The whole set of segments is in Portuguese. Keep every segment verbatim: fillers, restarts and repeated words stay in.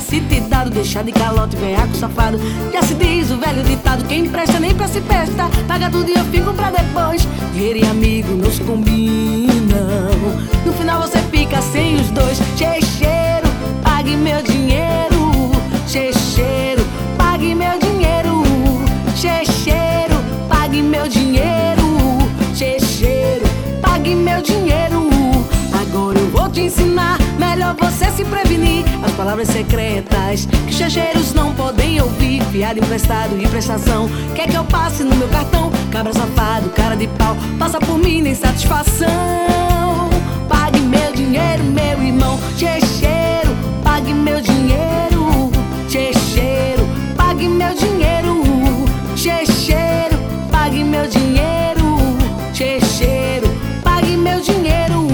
tivesse te dado. Deixar de calote, venhaco safado. Já se diz o velho ditado: quem presta nem pra se presta. Paga tudo e eu fico pra depois. Dinheiro e amigo não se combinam. No final você fica sem os dois. Checheiro, pague meu dinheiro. Checheiro, pague meu dinheiro. Checheiro, pague meu dinheiro. Checheiro, pague meu dinheiro. Agora eu vou te ensinar, melhor você se prevenir. As palavras secretas que checheiros não podem ouvir. Fiado, emprestado e prestação. Quer que eu passe no meu cartão? Cabra safado, cara de pau, passa por mim nem satisfação. Pague meu dinheiro, meu irmão. Checheiro, pague meu dinheiro. Checheiro, pague meu dinheiro. Checheiro, pague meu dinheiro. Checheiro, pague meu dinheiro.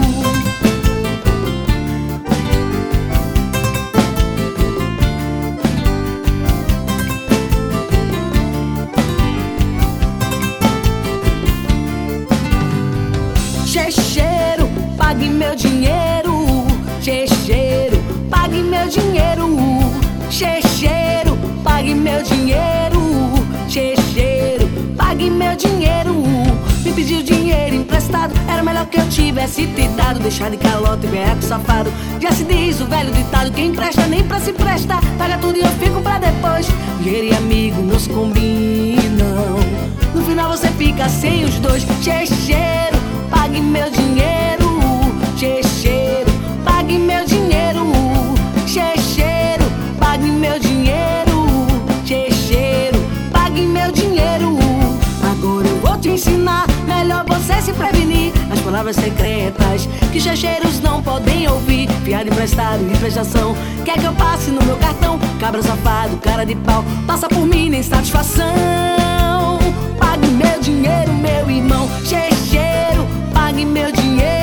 Checheiro, pague meu dinheiro. Checheiro, pague meu dinheiro. Checheiro, pague meu dinheiro. Checheiro, pague meu dinheiro. Me pediu dinheiro emprestado, era melhor que eu tivesse te dado. Deixar de calote, venhaco safado. Já se diz o velho ditado: quem presta nem pra se presta. Paga tudo e eu fico pra depois. Dinheiro e amigo não se combinam. No final você fica sem os dois. Checheiro, pague meu dinheiro. Checheiro, pague meu dinheiro. Checheiro, pague meu dinheiro. Checheiro, pague meu dinheiro. Agora eu vou te ensinar, melhor você se prevenir. As palavras secretas que checheiros não podem ouvir. Fiado, emprestado e prestação. Quer que eu passe no meu cartão? Cabra safado, cara de pau, passa por mim nem satisfação. Pague meu dinheiro, meu irmão. Checheiro, pague meu dinheiro.